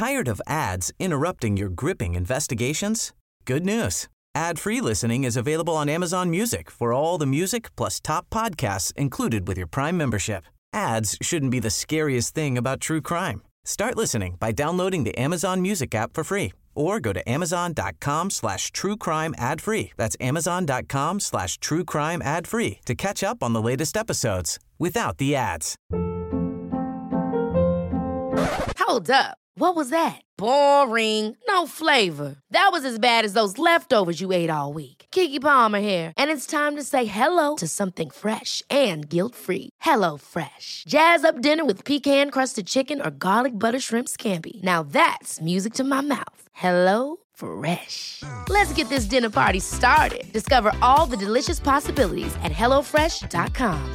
Tired of ads interrupting your gripping investigations? Good news. Ad-free listening is available on Amazon Music for all the music plus top podcasts included with your Prime membership. Ads shouldn't be the scariest thing about true crime. Start listening by downloading the Amazon Music app for free or go to amazon.com/truecrime ad-free. That's amazon.com/truecrime ad-free to catch up on the latest episodes without the ads. Hold up. What was that? Boring. No flavor. That was as bad as those leftovers you ate all week. Keke Palmer here, and it's time to say hello to something fresh and guilt-free. Hello Fresh. Jazz up dinner with pecan-crusted chicken or garlic butter shrimp scampi. Now that's music to my mouth. Hello Fresh. Let's get this dinner party started. Discover all the delicious possibilities at hellofresh.com.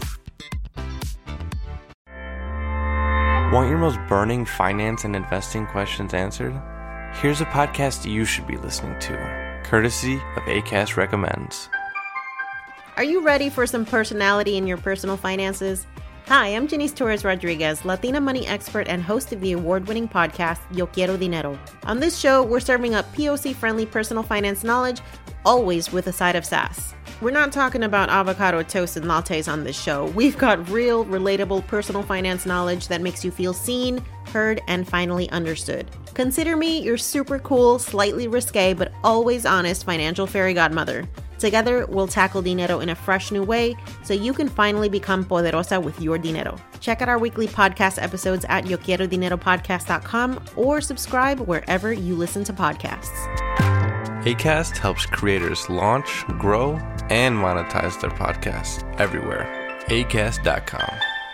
Want your most burning finance and investing questions answered? Here's a podcast you should be listening to, courtesy of Acast Recommends. Are you ready for some personality in your personal finances? Hi, I'm Janice Torres Rodriguez, Latina money expert and host of the award-winning podcast, Yo Quiero Dinero. On this show, we're serving up POC-friendly personal finance knowledge, always with a side of sass. We're not talking about avocado toast and lattes on this show. We've got real, relatable personal finance knowledge that makes you feel seen, heard, and finally understood. Consider me your super cool, slightly risque, but always honest financial fairy godmother. Together, we'll tackle dinero in a fresh new way so you can finally become poderosa with your dinero. Check out our weekly podcast episodes at yoquierodineropodcast.com or subscribe wherever you listen to podcasts. Acast helps creators launch, grow, and monetize their podcasts everywhere. Acast.com.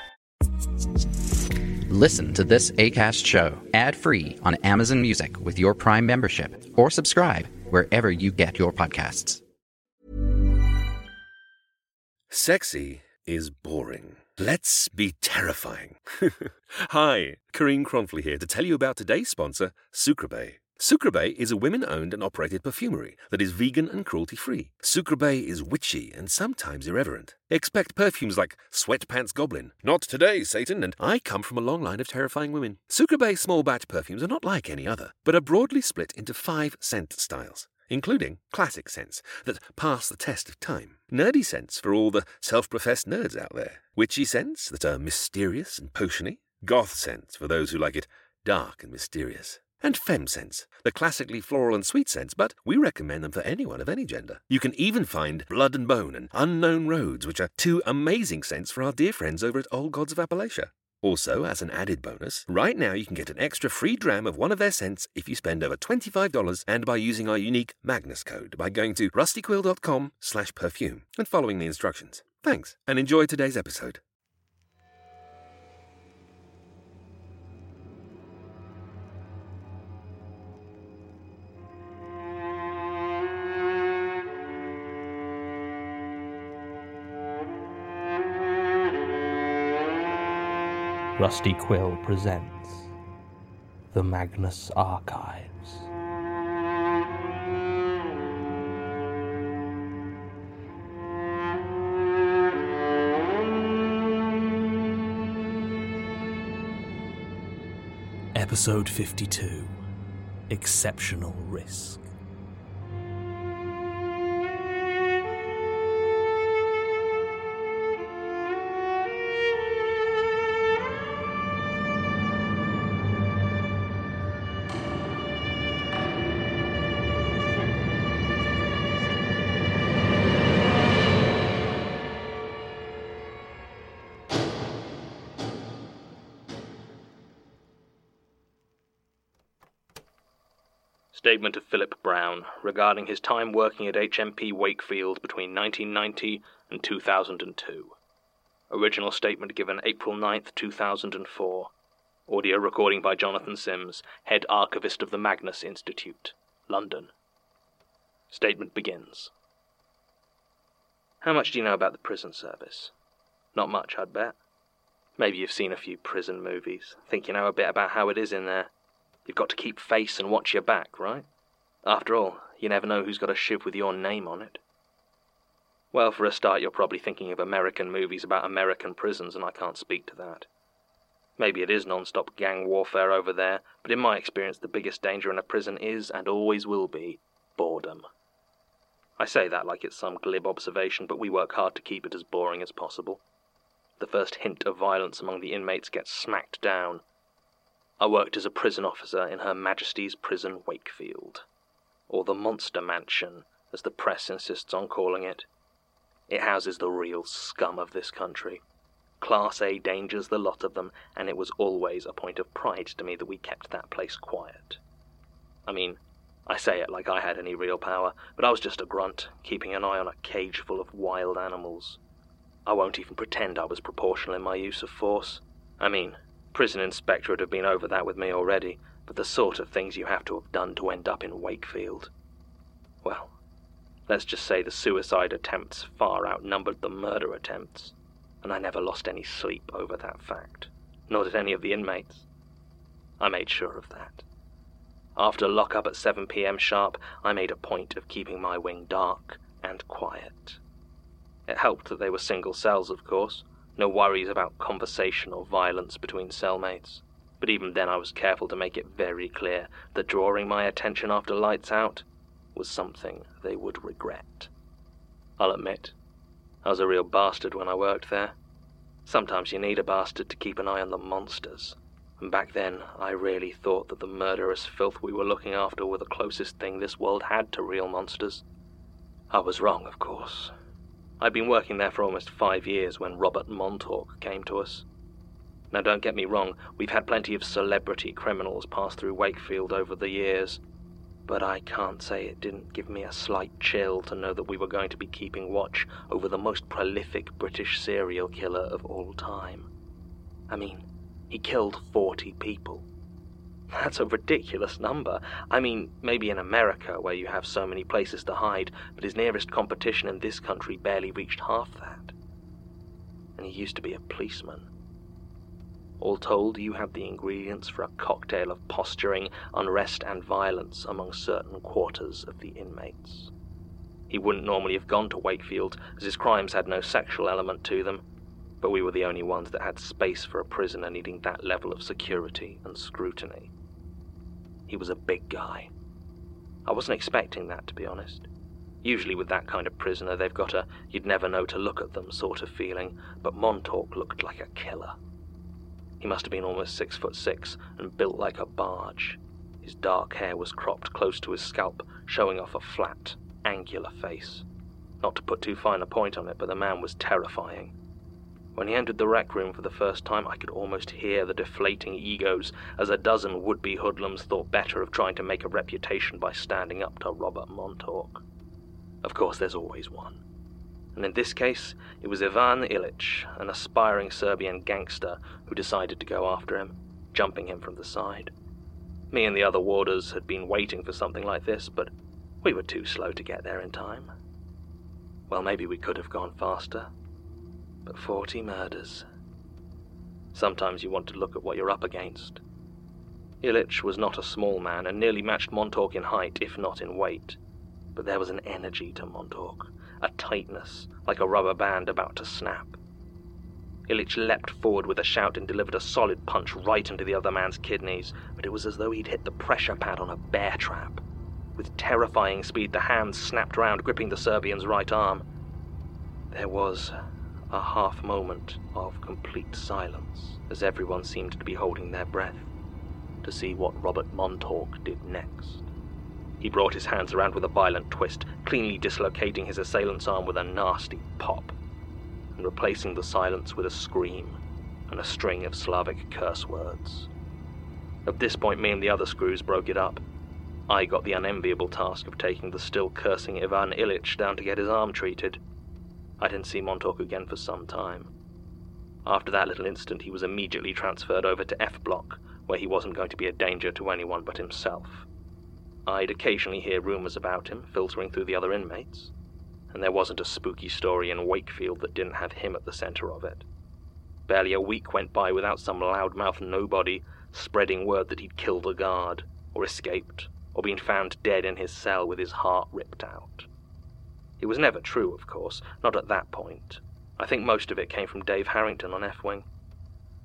Listen to this Acast show ad-free on Amazon Music with your Prime membership or subscribe wherever you get your podcasts. Sexy is boring. Let's be terrifying. Hi, Karine Cronfley here to tell you about today's sponsor, Sucreabeille. Sucreabeille is a women-owned and operated perfumery that is vegan and cruelty-free. Sucreabeille is witchy and sometimes irreverent. Expect perfumes like Sweatpants Goblin, Not Today, Satan, and I Come From a Long Line of Terrifying Women. Sucreabeille small-batch perfumes are not like any other, but are broadly split into 5 scent styles, including classic scents that pass the test of time, nerdy scents for all the self-professed nerds out there, witchy scents that are mysterious and potiony, goth scents for those who like it dark and mysterious, and femme scents, the classically floral and sweet scents, but we recommend them for anyone of any gender. You can even find Blood and Bone and Unknown Roads, which are 2 amazing scents for our dear friends over at Old Gods of Appalachia. Also, as an added bonus, right now you can get an extra free dram of one of their scents if you spend over $25 and by using our unique Magnus code by going to rustyquill.com/perfume and following the instructions. Thanks, and enjoy today's episode. Rusty Quill presents The Magnus Archives. Episode 52, Exceptional Risk. Statement of Philip Brown regarding his time working at HMP Wakefield between 1990 and 2002. Original statement given April 9th, 2004. Audio recording by Jonathan Sims, Head Archivist of the Magnus Institute, London. Statement begins. How much do you know about the prison service? Not much, I'd bet. Maybe you've seen a few prison movies, think you know a bit about how it is in there. You've got to keep face and watch your back, right? After all, you never know who's got a shiv with your name on it. Well, for a start, you're probably thinking of American movies about American prisons, and I can't speak to that. Maybe it is non-stop gang warfare over there, but in my experience the biggest danger in a prison is, and always will be, boredom. I say that like it's some glib observation, but we work hard to keep it as boring as possible. The first hint of violence among the inmates gets smacked down. I worked as a prison officer in Her Majesty's Prison Wakefield, or the Monster Mansion, as the press insists on calling it. It houses the real scum of this country. Class A dangers, the lot of them, and it was always a point of pride to me that we kept that place quiet. I mean, I say it like I had any real power, but I was just a grunt, keeping an eye on a cage full of wild animals. I won't even pretend I was proportional in my use of force. I mean, prison inspector would have been over that with me already, but the sort of things you have to have done to end up in Wakefield. Well, let's just say the suicide attempts far outnumbered the murder attempts, and I never lost any sleep over that fact, nor did any of the inmates. I made sure of that. After lock-up at 7 p.m. sharp, I made a point of keeping my wing dark and quiet. It helped that they were single cells, of course, no worries about conversation or violence between cellmates, but even then I was careful to make it very clear that drawing my attention after lights out was something they would regret. I'll admit, I was a real bastard when I worked there. Sometimes you need a bastard to keep an eye on the monsters, and back then I really thought that the murderous filth we were looking after were the closest thing this world had to real monsters. I was wrong, of course. I'd been working there for almost 5 years when Robert Montauk came to us. Now don't get me wrong, we've had plenty of celebrity criminals pass through Wakefield over the years, but I can't say it didn't give me a slight chill to know that we were going to be keeping watch over the most prolific British serial killer of all time. I mean, he killed 40 people. That's a ridiculous number. I mean, maybe in America, where you have so many places to hide, but his nearest competition in this country barely reached half that. And he used to be a policeman. All told, you have the ingredients for a cocktail of posturing, unrest, and violence among certain quarters of the inmates. He wouldn't normally have gone to Wakefield, as his crimes had no sexual element to them, but we were the only ones that had space for a prisoner needing that level of security and scrutiny. He was a big guy. I wasn't expecting that, to be honest. Usually with that kind of prisoner, they've got a you'd never know to look at them sort of feeling, but Montauk looked like a killer. He must have been almost 6'6" and built like a barge. His dark hair was cropped close to his scalp, showing off a flat, angular face. Not to put too fine a point on it, but the man was terrifying. When he entered the rec room for the first time, I could almost hear the deflating egos as a dozen would-be hoodlums thought better of trying to make a reputation by standing up to Robert Montauk. Of course, there's always one. And in this case, it was Ivan Ilić, an aspiring Serbian gangster who decided to go after him, jumping him from the side. Me and the other warders had been waiting for something like this, but we were too slow to get there in time. Well, maybe we could have gone faster, but 40 murders. Sometimes you want to look at what you're up against. Ilić was not a small man and nearly matched Montauk in height, if not in weight, but there was an energy to Montauk, a tightness, like a rubber band about to snap. Ilić leapt forward with a shout and delivered a solid punch right into the other man's kidneys, but it was as though he'd hit the pressure pad on a bear trap. With terrifying speed, the hands snapped round, gripping the Serbian's right arm. There was a half moment of complete silence, as everyone seemed to be holding their breath, to see what Robert Montauk did next. He brought his hands around with a violent twist, cleanly dislocating his assailant's arm with a nasty pop, and replacing the silence with a scream and a string of Slavic curse words. At this point, me and the other screws broke it up. I got the unenviable task of taking the still cursing Ivan Ilić down to get his arm treated. I didn't see Montauk again for some time. After that little instant, he was immediately transferred over to F Block, where he wasn't going to be a danger to anyone but himself. I'd occasionally hear rumours about him filtering through the other inmates, and there wasn't a spooky story in Wakefield that didn't have him at the centre of it. Barely a week went by without some loudmouth nobody spreading word that he'd killed a guard, or escaped, or been found dead in his cell with his heart ripped out. It was never true, of course, not at that point. I think most of it came from Dave Harrington on F-Wing.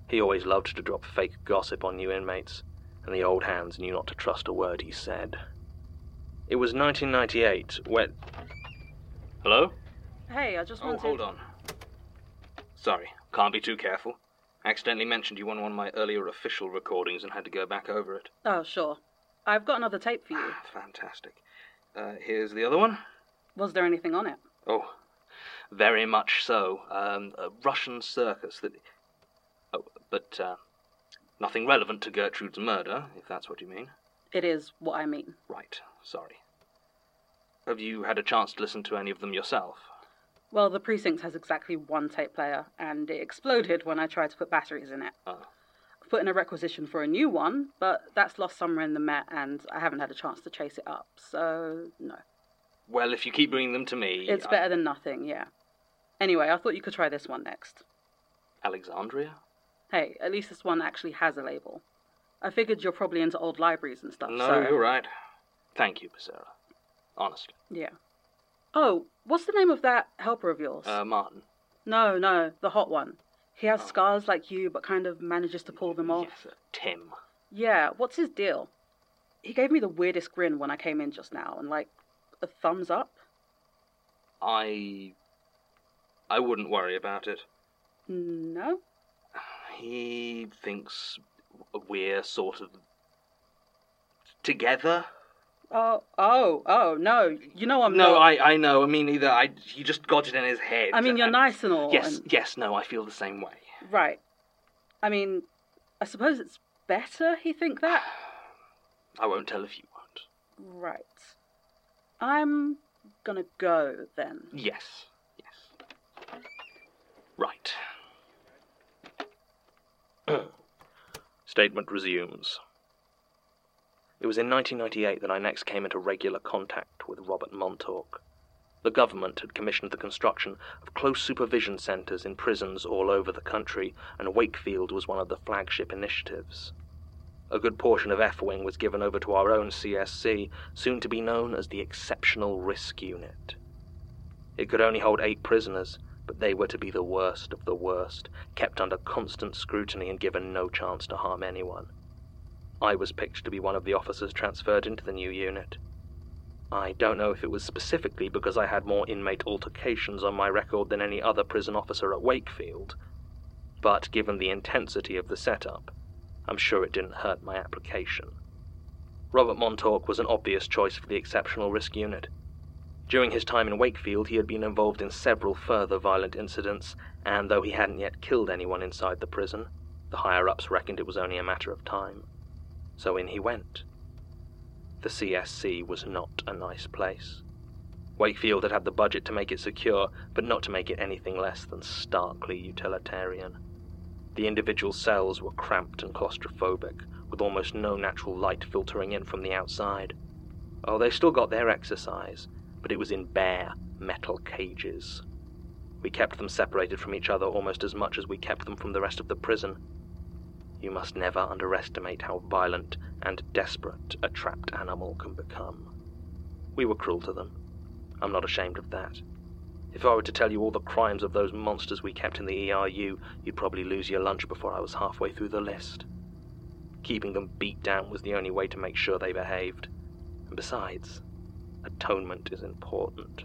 He always loved to drop fake gossip on new inmates, and the old hands knew not to trust a word he said. It was 1998 when... Hello? Hey, I just wanted... Oh, hold on. Sorry, can't be too careful. Accidentally mentioned you on one of my earlier official recordings and had to go back over it. Oh, sure. I've got another tape for you. Fantastic. Here's the other one. Was there anything on it? Oh, very much so. A Russian circus that... Oh, but, nothing relevant to Gertrude's murder, if that's what you mean. It is what I mean. Right, sorry. Have you had a chance to listen to any of them yourself? Well, the precinct has exactly one tape player, and it exploded when I tried to put batteries in it. Oh. I've put in a requisition for a new one, but that's lost somewhere in the Met, and I haven't had a chance to chase it up, so no. Well, if you keep bringing them to me... It's better than nothing, yeah. Anyway, I thought you could try this one next. Alexandria? Hey, at least this one actually has a label. I figured you're probably into old libraries and stuff, No, so... you're right. Thank you, Becerra. Honestly. Yeah. Oh, what's the name of that helper of yours? Martin. No, the hot one. He has scars like you, but kind of manages to pull them off. Yes, Tim. Yeah, what's his deal? He gave me the weirdest grin when I came in just now, and like, a thumbs up. I wouldn't worry about it. No? He thinks we're sort of... together? Oh, no. You know I'm no, not... I know. I mean, he just got it in his head. I mean, you're nice and all. Yes, no, I feel the same way. Right. I mean, I suppose it's better he think that? I won't tell if you won't. Right. I'm gonna go, then. Yes. Right. Statement resumes. It was in 1998 that I next came into regular contact with Robert Montauk. The government had commissioned the construction of close supervision centres in prisons all over the country, and Wakefield was one of the flagship initiatives. A good portion of F-Wing was given over to our own CSC, soon to be known as the Exceptional Risk Unit. It could only hold 8 prisoners, but they were to be the worst of the worst, kept under constant scrutiny and given no chance to harm anyone. I was picked to be one of the officers transferred into the new unit. I don't know if it was specifically because I had more inmate altercations on my record than any other prison officer at Wakefield, but given the intensity of the setup, I'm sure it didn't hurt my application. Robert Montauk was an obvious choice for the Exceptional Risk Unit. During his time in Wakefield, he had been involved in several further violent incidents, and though he hadn't yet killed anyone inside the prison, the higher-ups reckoned it was only a matter of time. So in he went. The CSC was not a nice place. Wakefield had the budget to make it secure, but not to make it anything less than starkly utilitarian. The individual cells were cramped and claustrophobic, with almost no natural light filtering in from the outside. Oh, they still got their exercise, but it was in bare metal cages. We kept them separated from each other almost as much as we kept them from the rest of the prison. You must never underestimate how violent and desperate a trapped animal can become. We were cruel to them. I'm not ashamed of that. If I were to tell you all the crimes of those monsters we kept in the ERU, you'd probably lose your lunch before I was halfway through the list. Keeping them beat down was the only way to make sure they behaved. And besides, atonement is important.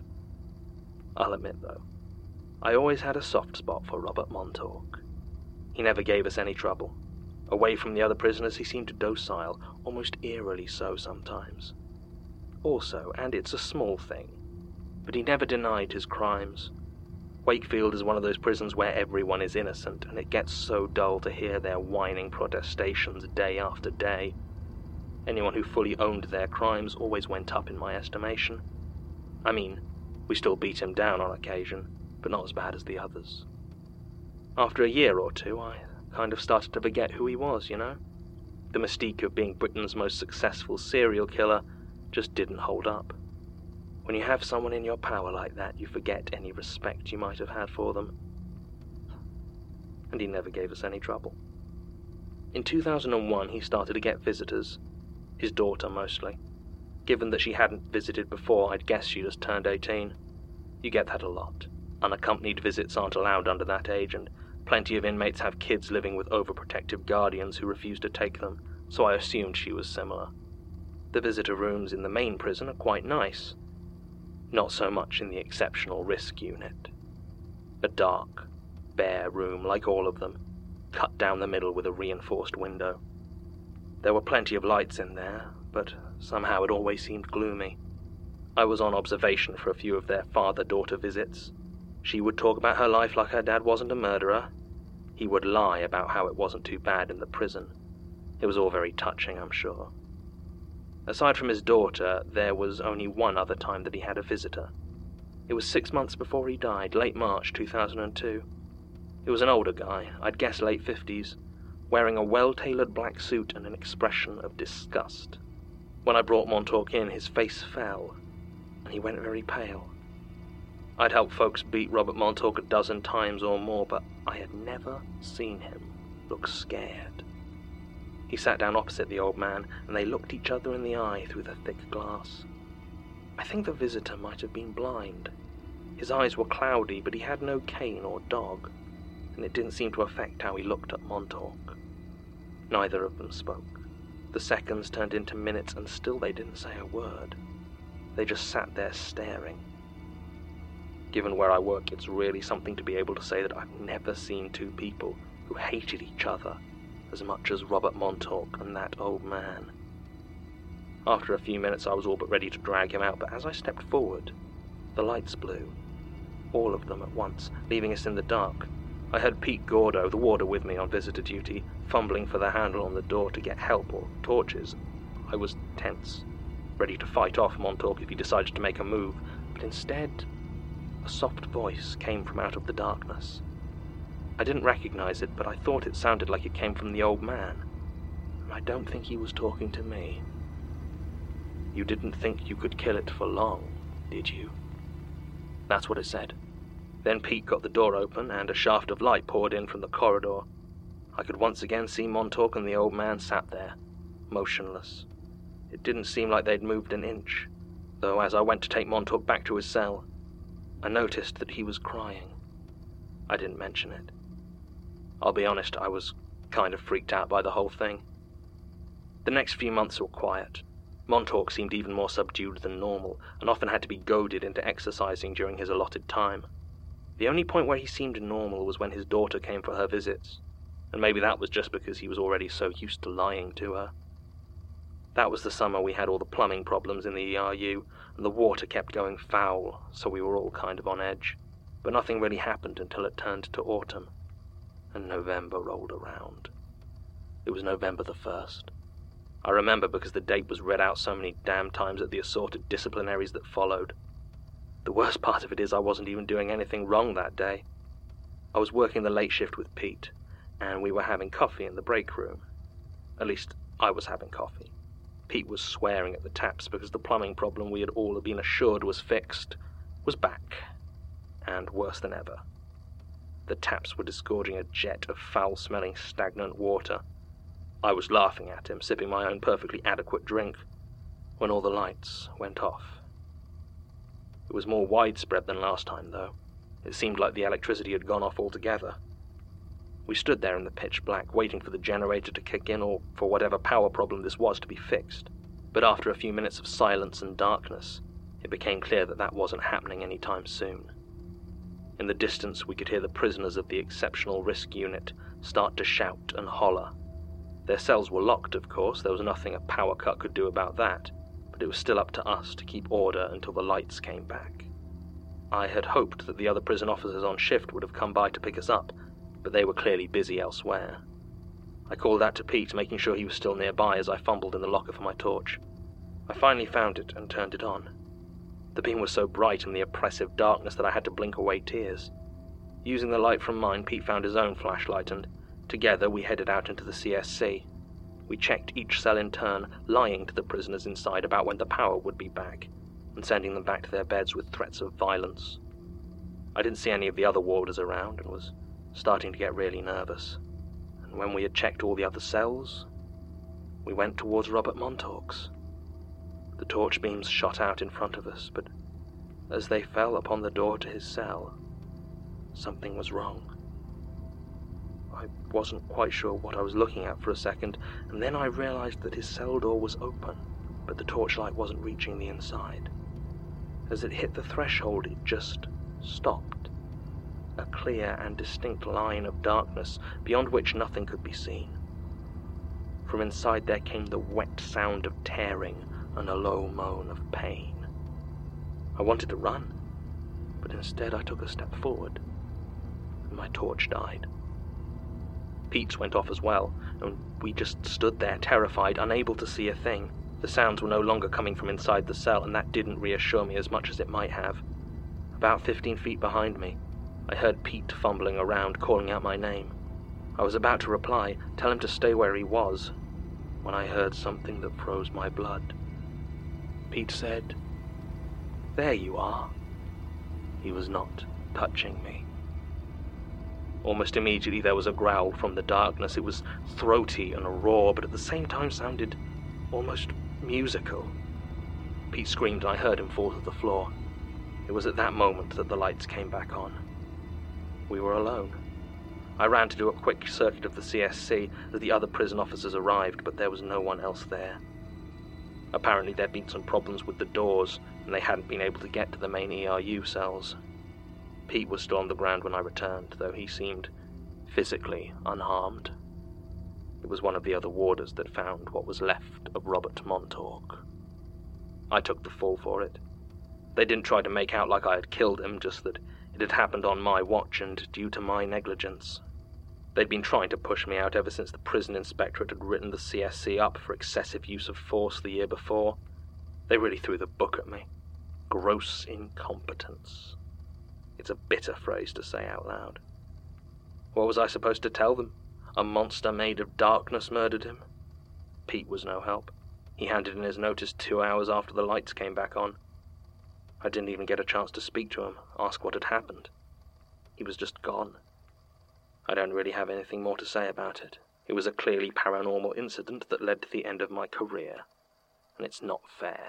I'll admit, though, I always had a soft spot for Robert Montauk. He never gave us any trouble. Away from the other prisoners, he seemed docile, almost eerily so sometimes. Also, and it's a small thing, but he never denied his crimes. Wakefield is one of those prisons where everyone is innocent, and it gets so dull to hear their whining protestations day after day. Anyone who fully owned their crimes always went up in my estimation. I mean, we still beat him down on occasion, but not as bad as the others. After a year or two, I kind of started to forget who he was, you know? The mystique of being Britain's most successful serial killer just didn't hold up. When you have someone in your power like that, you forget any respect you might have had for them. And he never gave us any trouble. In 2001, he started to get visitors. His daughter, mostly. Given that she hadn't visited before, I'd guess she just turned 18. You get that a lot. Unaccompanied visits aren't allowed under that age, and Plenty of inmates have kids living with overprotective guardians who refuse to take them, so I assumed she was similar. The visitor rooms in the main prison are quite nice. Not so much in the exceptional risk unit. A dark, bare room like all of them, cut down the middle with a reinforced window. There were plenty of lights in there, but somehow it always seemed gloomy. I was on observation for a few of their father-daughter visits. She would talk about her life like her dad wasn't a murderer. He would lie about how it wasn't too bad in the prison. It was all very touching, I'm sure. Aside from his daughter, there was only one other time that he had a visitor. It was 6 months before he died, late March 2002. It was an older guy, I'd guess late 50s, wearing a well-tailored black suit and an expression of disgust. When I brought Montauk in, his face fell, and he went very pale. I'd helped folks beat Robert Montauk 12 times or more, but I had never seen him look scared. He sat down opposite the old man, and they looked each other in the eye through the thick glass. I think the visitor might have been blind. His eyes were cloudy, but he had no cane or dog, and it didn't seem to affect how he looked at Montauk. Neither of them spoke. The seconds turned into minutes, and still they didn't say a word. They just sat there staring. Given where I work, it's really something to be able to say that I've never seen two people who hated each other as much as Robert Montauk and that old man. After a few minutes, I was all but ready to drag him out, but as I stepped forward, the lights blew. All of them at once, leaving us in the dark. I heard Pete Gordo, the warder with me on visitor duty, fumbling for the handle on the door to get help or torches. I was tense, ready to fight off Montauk if he decided to make a move, but instead, a soft voice came from out of the darkness. I didn't recognize it, but I thought it sounded like it came from the old man, and I don't think he was talking to me. "You didn't think you could kill it for long, did you?" That's what it said. Then Pete got the door open, and a shaft of light poured in from the corridor. I could once again see Montauk and the old man sat there, motionless. It didn't seem like they'd moved an inch, though as I went to take Montauk back to his cell, I noticed that he was crying. I didn't mention it. I'll be honest, I was kind of freaked out by the whole thing. The next few months were quiet. Montauk seemed even more subdued than normal, and often had to be goaded into exercising during his allotted time. The only point where he seemed normal was when his daughter came for her visits, and maybe that was just because he was already so used to lying to her. That was the summer we had all the plumbing problems in the ERU, and the water kept going foul, so we were all kind of on edge. But nothing really happened until it turned to autumn, and November rolled around. It was November the 1st. I remember because the date was read out so many damn times at the assorted disciplinaries that followed. The worst part of it is I wasn't even doing anything wrong that day. I was working the late shift with Pete, and we were having coffee in the break room. At least, I was having coffee. Pete was swearing at the taps because the plumbing problem we had all been assured was fixed was back, and worse than ever. The taps were disgorging a jet of foul-smelling, stagnant water. I was laughing at him, sipping my own perfectly adequate drink, when all the lights went off. It was more widespread than last time, though. It seemed like the electricity had gone off altogether. We stood there in the pitch black, waiting for the generator to kick in or for whatever power problem this was to be fixed. But after a few minutes of silence and darkness, it became clear that that wasn't happening any time soon. In the distance, we could hear the prisoners of the Exceptional Risk Unit start to shout and holler. Their cells were locked, of course. There was nothing a power cut could do about that, but it was still up to us to keep order until the lights came back. I had hoped that the other prison officers on shift would have come by to pick us up, but they were clearly busy elsewhere. I called out to Pete, making sure he was still nearby as I fumbled in the locker for my torch. I finally found it and turned it on. The beam was so bright in the oppressive darkness that I had to blink away tears. Using the light from mine, Pete found his own flashlight, and together we headed out into the CSC. We checked each cell in turn, lying to the prisoners inside about when the power would be back, and sending them back to their beds with threats of violence. I didn't see any of the other warders around, and was starting to get really nervous. And when we had checked all the other cells, we went towards Robert Montauk's. The torch beams shot out in front of us, but as they fell upon the door to his cell, something was wrong. I wasn't quite sure what I was looking at for a second, and then I realized that his cell door was open, but the torchlight wasn't reaching the inside. As it hit the threshold, it just stopped. A clear and distinct line of darkness beyond which nothing could be seen. From inside there came the wet sound of tearing and a low moan of pain. I wanted to run, but instead I took a step forward, and my torch died. Pete's went off as well, and we just stood there, terrified, unable to see a thing. The sounds were no longer coming from inside the cell, and that didn't reassure me as much as it might have. About 15 feet behind me, I heard Pete fumbling around, calling out my name. I was about to reply, tell him to stay where he was, when I heard something that froze my blood. Pete said, "There you are." He was not touching me. Almost immediately there was a growl from the darkness. It was throaty and raw, but at the same time sounded almost musical. Pete screamed and I heard him fall to the floor. It was at that moment that the lights came back on. We were alone. I ran to do a quick circuit of the CSC as the other prison officers arrived, but there was no one else there. Apparently there'd been some problems with the doors, and they hadn't been able to get to the main ERU cells. Pete was still on the ground when I returned, though he seemed physically unharmed. It was one of the other warders that found what was left of Robert Montauk. I took the fall for it. They didn't try to make out like I had killed him, just that it had happened on my watch and due to my negligence. They'd been trying to push me out ever since the prison inspectorate had written the CSC up for excessive use of force the year before. They really threw the book at me. Gross incompetence. It's a bitter phrase to say out loud. What was I supposed to tell them? A monster made of darkness murdered him? Pete was no help. He handed in his notice 2 hours after the lights came back on. I didn't even get a chance to speak to him, ask what had happened. He was just gone. I don't really have anything more to say about it. It was a clearly paranormal incident that led to the end of my career, and it's not fair.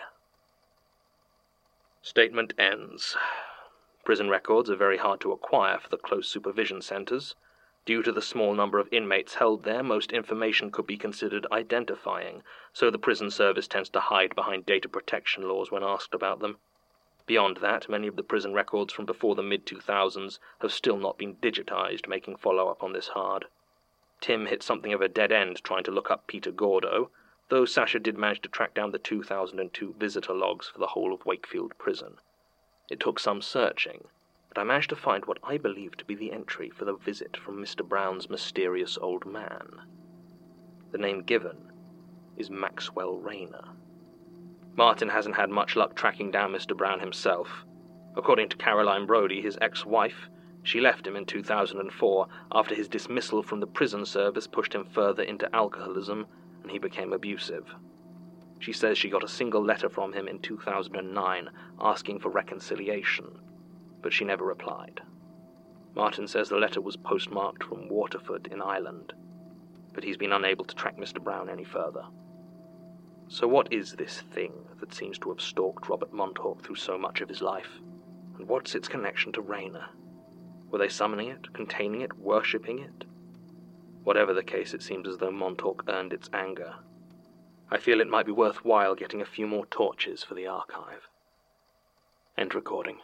Statement ends. Prison records are very hard to acquire for the close supervision centers. Due to the small number of inmates held there, most information could be considered identifying, so the prison service tends to hide behind data protection laws when asked about them. Beyond that, many of the prison records from before the mid-2000s have still not been digitized, making follow-up on this hard. Tim hit something of a dead end trying to look up Peter Gordo, though Sasha did manage to track down the 2002 visitor logs for the whole of Wakefield Prison. It took some searching, but I managed to find what I believe to be the entry for the visit from Mr. Brown's mysterious old man. The name given is Maxwell Rayner. Martin hasn't had much luck tracking down Mr. Brown himself. According to Caroline Brodie, his ex-wife, she left him in 2004 after his dismissal from the prison service pushed him further into alcoholism and he became abusive. She says she got a single letter from him in 2009 asking for reconciliation, but she never replied. Martin says the letter was postmarked from Waterford in Ireland, but he's been unable to track Mr. Brown any further. So what is this thing that seems to have stalked Robert Montauk through so much of his life? And what's its connection to Rayner? Were they summoning it, containing it, worshipping it? Whatever the case, it seems as though Montauk earned its anger. I feel it might be worthwhile getting a few more torches for the archive. End recording.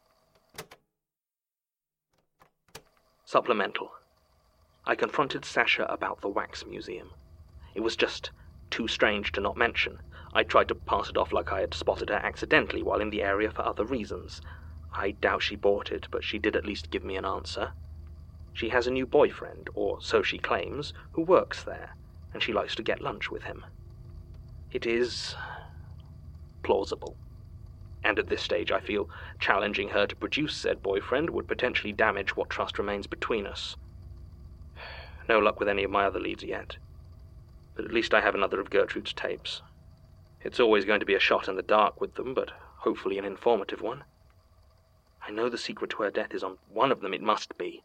Supplemental. I confronted Sasha about the wax museum. It was just too strange to not mention. I tried to pass it off like I had spotted her accidentally while in the area for other reasons. I doubt she bought it, but she did at least give me an answer. She has a new boyfriend, or so she claims, who works there, and she likes to get lunch with him. It is plausible. And at this stage I feel challenging her to produce said boyfriend would potentially damage what trust remains between us. No luck with any of my other leads yet. But at least I have another of Gertrude's tapes. It's always going to be a shot in the dark with them, but hopefully an informative one. I know the secret to her death is on one of them, it must be.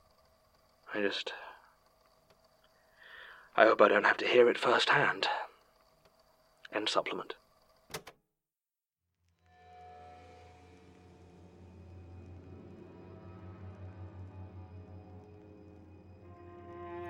I hope I don't have to hear it firsthand. End supplement.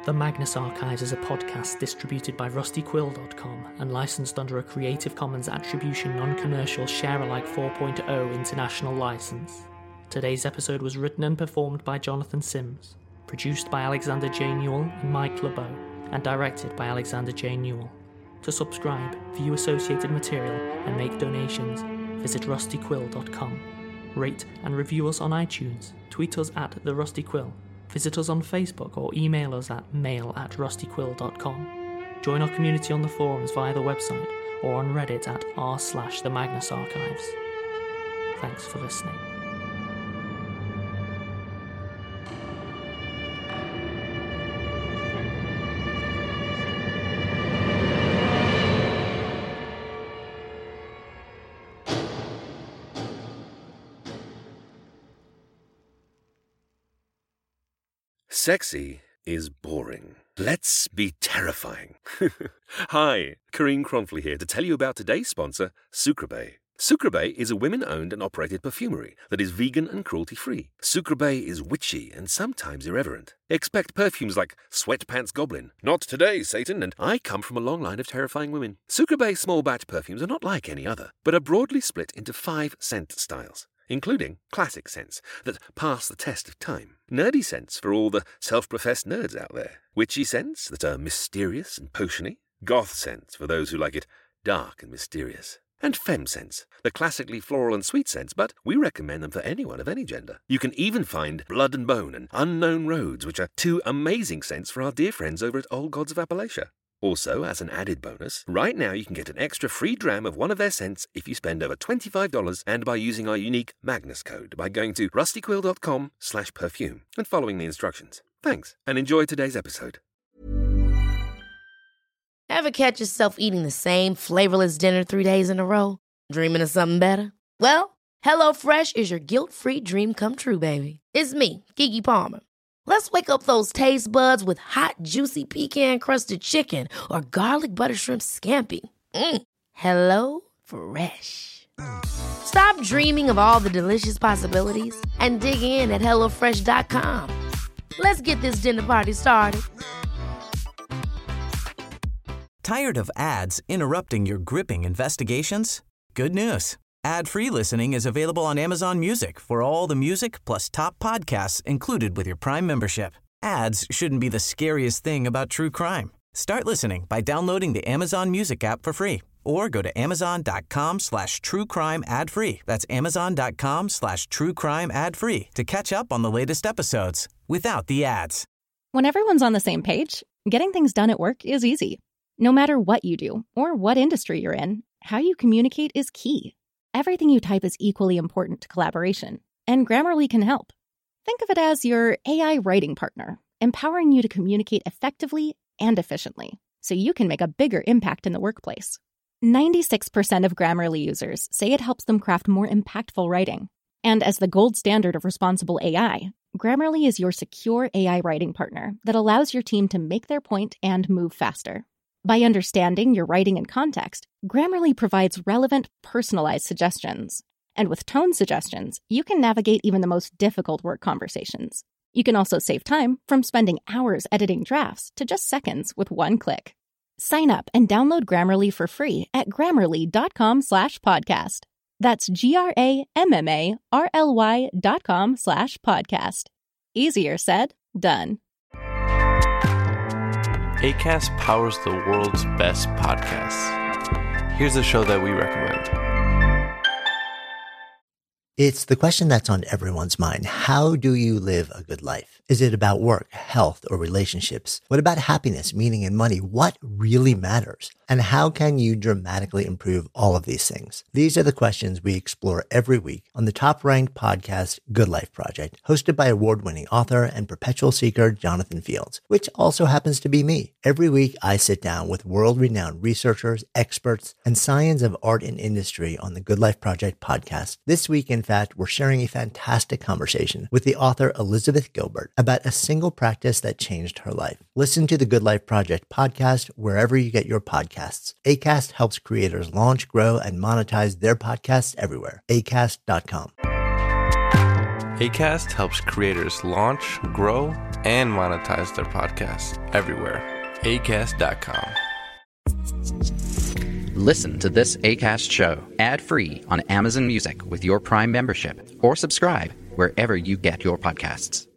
The Magnus Archives is a podcast distributed by rustyquill.com and licensed under a Creative Commons Attribution Non-Commercial Share-alike 4.0 international license. Today's episode was written and performed by Jonathan Sims, produced by Alexander J. Newell and Mike LeBeau, and directed by Alexander J. Newell. To subscribe, view associated material, and make donations, visit rustyquill.com. Rate and review us on iTunes, tweet us at The Rusty Quill, visit us on Facebook or email us at mail@rustyquill.com. Join our community on the forums via the website or on Reddit at r/The Magnus Archives. Thanks for listening. Sexy is boring. Let's be terrifying. Hi, Karine Cronfley here to tell you about today's sponsor, Sucreabeille. Sucreabeille is a women-owned and operated perfumery that is vegan and cruelty-free. Sucreabeille is witchy and sometimes irreverent. Expect perfumes like Sweatpants Goblin, Not Today, Satan, and I Come From a Long Line of Terrifying Women. Sucreabeille small-batch perfumes are not like any other, but are broadly split into 5 scent styles, including classic scents that pass the test of time, nerdy scents for all the self-professed nerds out there, witchy scents that are mysterious and potiony, goth scents for those who like it dark and mysterious, and femme scents, the classically floral and sweet scents, but we recommend them for anyone of any gender. You can even find Blood and Bone and Unknown Roads, which are 2 amazing scents for our dear friends over at Old Gods of Appalachia. Also, as an added bonus, right now you can get an extra free dram of one of their scents if you spend over $25 and by using our unique Magnus code by going to rustyquill.com/perfume and following the instructions. Thanks, and enjoy today's episode. Ever catch yourself eating the same flavorless dinner 3 days in a row? Dreaming of something better? Well, HelloFresh is your guilt-free dream come true, baby. It's me, Keke Palmer. Let's wake up those taste buds with hot, juicy pecan-crusted chicken or garlic butter shrimp scampi. Hello Fresh. Stop dreaming of all the delicious possibilities and dig in at HelloFresh.com. Let's get this dinner party started. Tired of ads interrupting your gripping investigations? Good news. Ad-free listening is available on Amazon Music for all the music plus top podcasts included with your Prime membership. Ads shouldn't be the scariest thing about true crime. Start listening by downloading the Amazon Music app for free or go to amazon.com/truecrime ad-free. That's amazon.com/truecrime ad-free to catch up on the latest episodes without the ads. When everyone's on the same page, getting things done at work is easy. No matter what you do or what industry you're in, how you communicate is key. Everything you type is equally important to collaboration, and Grammarly can help. Think of it as your AI writing partner, empowering you to communicate effectively and efficiently, so you can make a bigger impact in the workplace. 96% of Grammarly users say it helps them craft more impactful writing. And as the gold standard of responsible AI, Grammarly is your secure AI writing partner that allows your team to make their point and move faster. By understanding your writing and context, Grammarly provides relevant, personalized suggestions. And with tone suggestions, you can navigate even the most difficult work conversations. You can also save time from spending hours editing drafts to just seconds with one click. Sign up and download Grammarly for free at grammarly.com/podcast. That's GRAMMARLY.com/podcast. Easier said, done. Acast powers the world's best podcasts. Here's a show that we recommend. It's the question that's on everyone's mind. How do you live a good life? Is it about work, health, or relationships? What about happiness, meaning, and money? What really matters? And how can you dramatically improve all of these things? These are the questions we explore every week on the top-ranked podcast, Good Life Project, hosted by award-winning author and perpetual seeker Jonathan Fields, which also happens to be me. Every week, I sit down with world-renowned researchers, experts, and science of art and industry on the Good Life Project podcast. This week, in fact, we're sharing a fantastic conversation with the author Elizabeth Gilbert about a single practice that changed her life. Listen to the Good Life Project podcast wherever you get your podcasts. Acast helps creators launch, grow, and monetize their podcasts everywhere. Acast.com. Acast helps creators launch, grow, and monetize their podcasts everywhere. Acast.com. Listen to this Acast show ad-free on Amazon Music with your Prime membership, or subscribe wherever you get your podcasts.